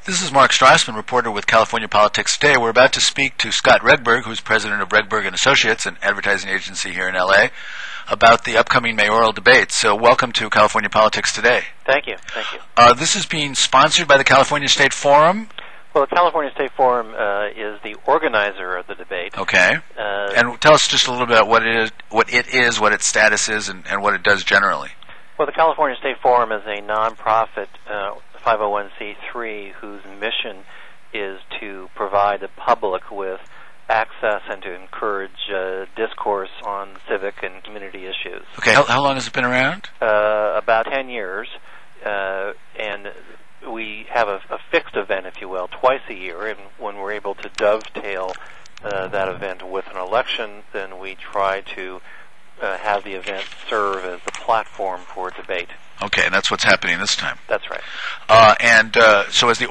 This is Mark Strassman, reporter with California Politics Today. We're about to speak to Scott Regberg, who's president of Regberg and Associates, an advertising agency here in L.A., about the upcoming mayoral debates. So welcome to California Politics Today. Thank you. Thank you. This is being sponsored by the California State Forum. Well, the California State Forum is the organizer of the debate. Okay. And tell us just a little bit about what it is, what its status is, and what it does generally. Well, the California State Forum is a nonprofit 501c3 whose mission is to provide the public with access and to encourage discourse on civic and community issues. Okay. How long has it been around? About 10 years. And we have a fixed event, if you will, twice a year. And when we're able to dovetail that event with an election, then we try to have the event serve as the platform for debate. Okay, and that's what's happening this time. That's right. So as the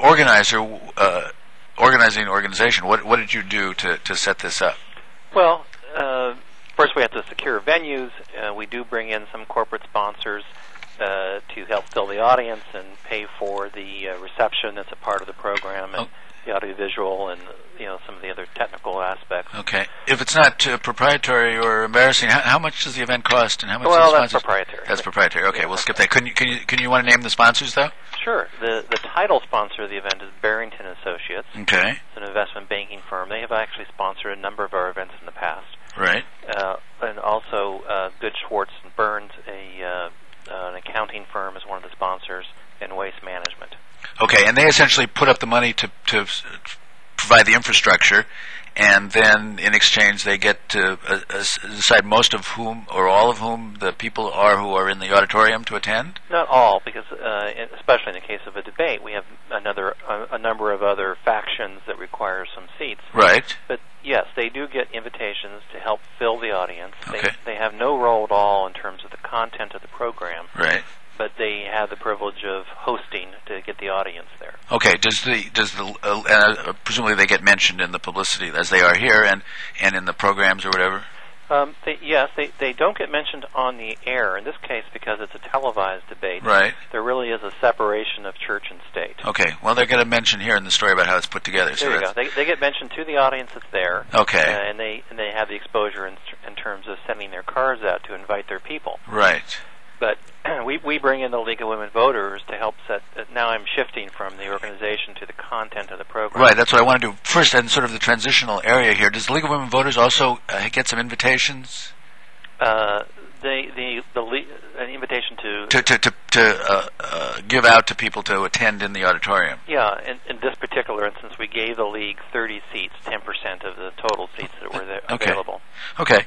organizing organization, what did you do to set this up? Well, first we have to secure venues. We do bring in some corporate sponsors to help fill the audience and pay for the reception that's a part of the program and the audiovisual and some of the other technical aspects. Okay. If it's not proprietary or embarrassing, how much does the event cost, and how much? Well, that's proprietary. That's proprietary. Okay, we'll skip that. Can you want to name the sponsors though? Sure. The title sponsor of the event is Barrington Associates. Okay. It's an investment banking firm. They have actually sponsored a number of our events in the past. Right. And also Good Schwartz and Burns, an accounting firm, is one of the sponsors, and Waste Management. Okay, and they essentially put up the money to provide the infrastructure, and then in exchange they get to decide most of whom or all of whom the people are who are in the auditorium to attend? Not all, because especially in the case of a debate, we have a number of other factions that require some seats. Right. But yes, they do get invitations to help fill the audience. Okay. They have no role at all in terms of the content of the program. Right. But they have the privilege of hosting to get the audience there. Okay. Presumably they get mentioned in the publicity as they are here and in the programs or whatever? Yes, they don't get mentioned on the air. In this case, because it's a televised debate, right, there really is a separation of church and state. Okay. Well, they're going to mention here in the story about how it's put together. There you go. They get mentioned to the audience that's there. Okay. And they have the exposure in terms of sending their cards out to invite their people. Right. But we bring in the League of Women Voters to help set. Now I'm shifting from the organization to the content of the program. Right, that's what I want to do first, and sort of the transitional area here. Does the League of Women Voters also get some invitations? An invitation to give out to people to attend in the auditorium. Yeah, in this particular instance, we gave the league 30 seats, 10% of the total seats that were there available. Okay.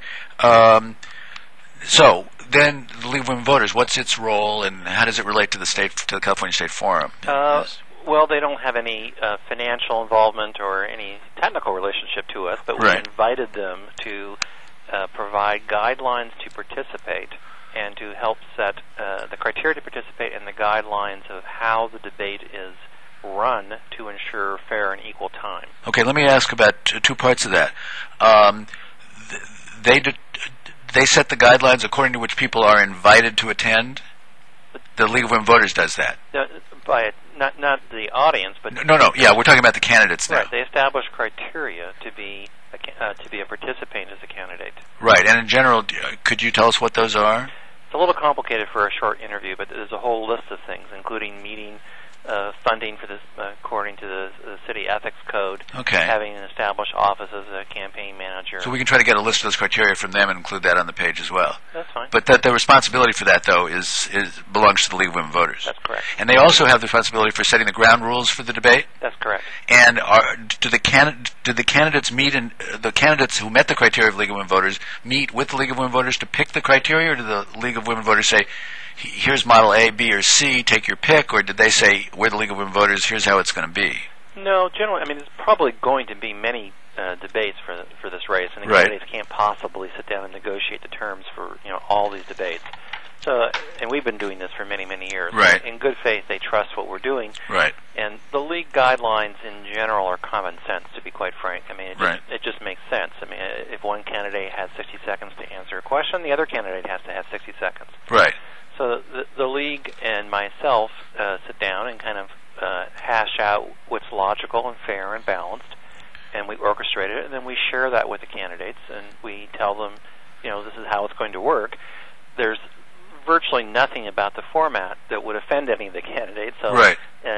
So then, the League of Women Voters, what's its role, and how does it relate to the California State Forum? Well, they don't have any financial involvement or any technical relationship to us, but we invited them to provide guidelines to participate and to help set the criteria to participate and the guidelines of how the debate is run to ensure fair and equal time. Okay, let me ask about two parts of that. They set the guidelines according to which people are invited to attend? The League of Women Voters does that? Not the audience, but... No, yeah, we're talking about the candidates now. Right, they establish criteria to be a participant as a candidate. Right, and in general, could you tell us what those are? It's a little complicated for a short interview, but there's a whole list of things, including meeting funding for this according to the city ethics code, having an established office as a campaign manager. So we can try to get a list of those criteria from them and include that on the page as well. That's fine. But the responsibility for that, though, belongs to the League of Women Voters. That's correct. And they also have the responsibility for setting the ground rules for the debate? That's correct. And do the candidates meet, and the candidates who met the criteria of League of Women Voters meet with the League of Women Voters to pick the criteria, or do the League of Women Voters say, here's model A, B, or C, take your pick, or did they say, we're the League of Women Voters, here's how it's going to be? No, generally, there's probably going to be many debates for this race, and the candidates can't possibly sit down and negotiate the terms for all these debates. So, and we've been doing this for many, many years. Right. In good faith, they trust what we're doing. Right. And the league guidelines in general are common sense, to be quite frank. It just makes sense. If one candidate has 60 seconds to answer a question, the other candidate has to have 60 seconds. Right. So the league and myself sit down and kind of hash out what's logical and fair and balanced, and we orchestrate it, and then we share that with the candidates, and we tell them, this is how it's going to work. There's virtually nothing about the format that would offend any of the candidates. So, right.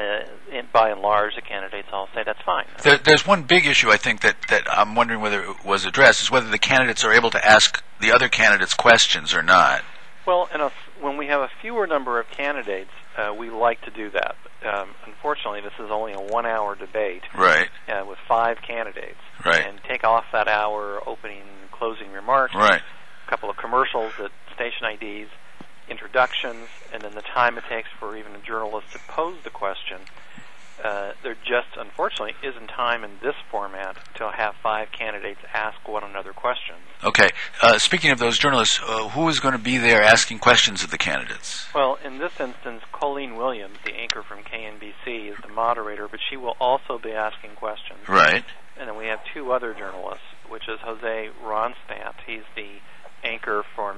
By and large, the candidates all say that's fine. There's one big issue, I think, that I'm wondering whether it was addressed, is whether the candidates are able to ask the other candidates questions or not. Well, when we have a fewer number of candidates, we like to do that. Unfortunately, this is only a 1-hour debate, right, with 5 candidates, right, and take off that hour opening and closing remarks, right, a couple of commercials at station IDs, introductions, and then the time it takes for even a journalist to pose the question. There just, unfortunately, isn't time in this format to have 5 candidates ask one another questions. Okay. Speaking of those journalists, who is going to be there asking questions of the candidates? Well, in this instance, Colleen Williams, the anchor from KNBC, is the moderator, but she will also be asking questions. Right. And then we have 2 other journalists, which is Jose Ronstadt. He's the anchor from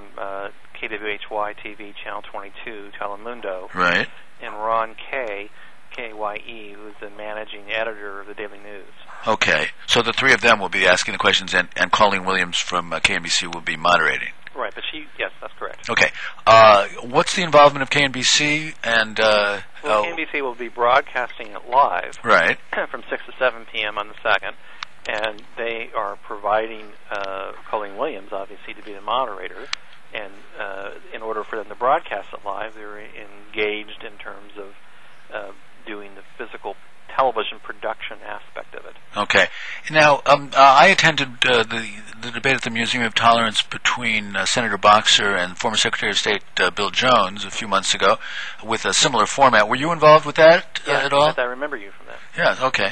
KWHY TV, Channel 22, Telemundo. Right. And Ron Kay, KYE, who's the managing editor of the Daily News. Okay. So the 3 of them will be asking the questions, and Colleen Williams from KNBC will be moderating. Right, but yes, that's correct. Okay. What's the involvement of KNBC? And KNBC will be broadcasting it live, right, from 6 to 7 p.m. on the 2nd, and they are providing Colleen Williams, obviously, to be the moderator. And in order for them to broadcast it live, they're engaged in terms of doing the physical television production aspect of it. Okay. Now, I attended the debate at the Museum of Tolerance between Senator Boxer and former Secretary of State Bill Jones a few months ago with a similar format. Were you involved with that at all? Yes, I remember you from that. Yeah, okay.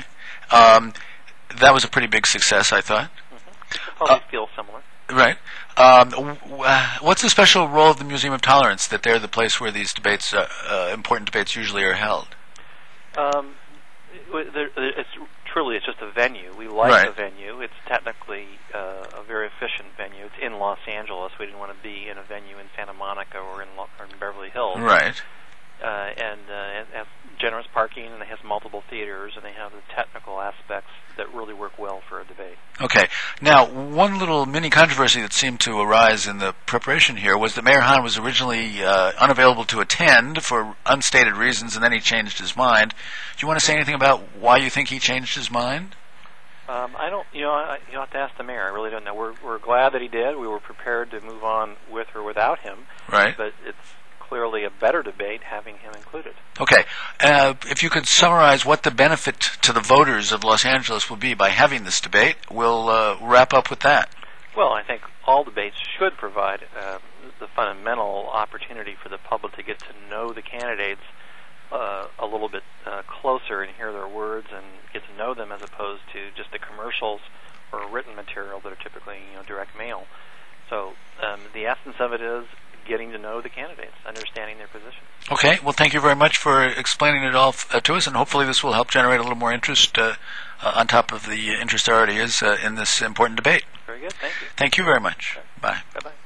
That was a pretty big success, I thought. Mm-hmm. Probably feel similar. Right. What's the special role of the Museum of Tolerance, that they're the place where these debates, important debates, usually are held? It's just a venue. We like the venue. It's technically a very efficient venue. It's in Los Angeles. We didn't want to be in a venue in Santa Monica or in Beverly Hills. Right. And it has generous parking, and it has multiple theaters, and they have the technical aspects that really work well for a debate. Okay. Now, one little mini controversy that seemed to arise in the preparation here was that Mayor Hahn was originally unavailable to attend for unstated reasons, and then he changed his mind. Do you want to say anything about why you think he changed his mind? I don't. You have to ask the mayor. I really don't know. We're glad that he did. We were prepared to move on with or without him. Right. But it's clearly a better debate having him included. Okay. If you could summarize what the benefit to the voters of Los Angeles will be by having this debate, we'll wrap up with that. Well, I think all debates should provide the fundamental opportunity for the public to get to know the candidates a little bit closer and hear their words and get to know them, as opposed to just the commercials or written material that are typically direct mail. So the essence of it is getting to know the candidates, understanding their positions. Okay. Well, thank you very much for explaining it all to us, and hopefully this will help generate a little more interest on top of the interest there already is in this important debate. Very good. Thank you. Thank you very much. Okay. Bye. Bye-bye.